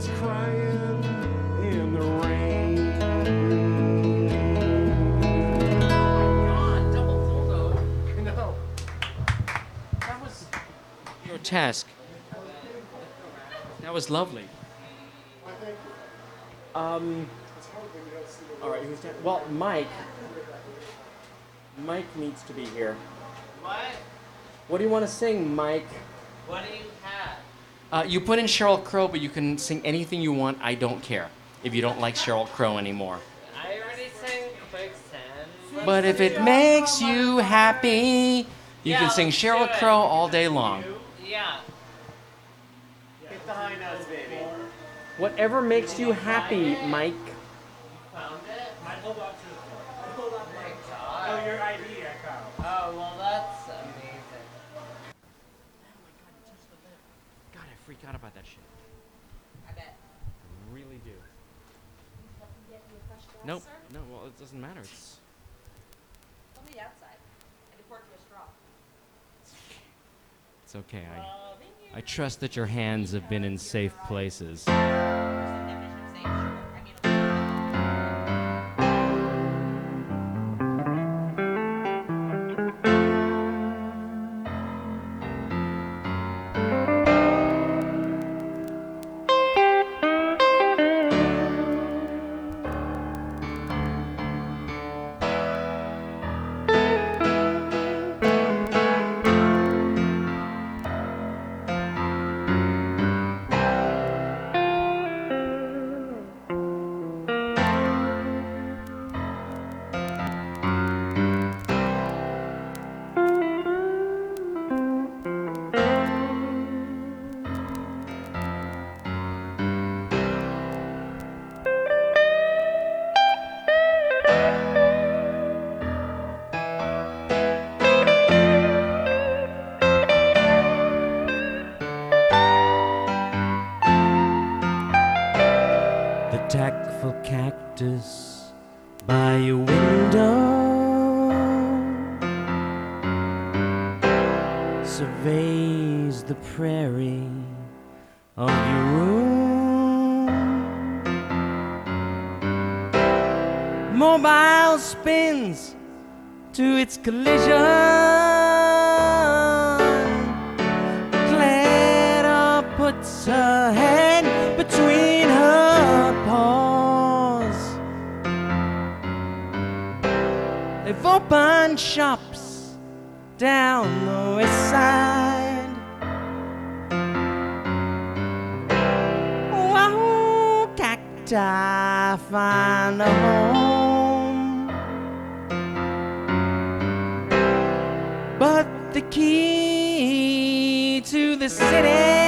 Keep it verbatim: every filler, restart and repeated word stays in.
kids crying in the rain. God, double dildo. No. That was grotesque. That was lovely. Um. All right, who's down? Well, Mike. Mike needs to be here. What? What do you want to sing, Mike? What do you have? Uh, you put in Sheryl Crow, but you can sing anything you want. I don't care if you don't like Sheryl Crow anymore. I already sang Quicksand. But if it makes you happy, you Yeah, can sing let's Sheryl do it. Crow all day long. Yeah. Hit the high notes, baby. Whatever makes you happy, Mike. Found it? Mike, hold on to it. Oh my god. Oh, your I D, Echo. Oh, well, that's amazing. God, I freak out about that shit. I bet. I really do. Get you a fresh glass, Nope. sir? No, well, it doesn't matter. It's It's on the outside. And you pour it through a straw. it's okay. I I trust that your hands have been in safe places. There's a definition of safe, sure. I mean, a little bit. The tactful cactus by your window surveys the prairie of your room. Mobile spins to its collision. Clara puts her head between her paws. They've opened shops down the west side. Wahoo, cacti find a home. But the key to the city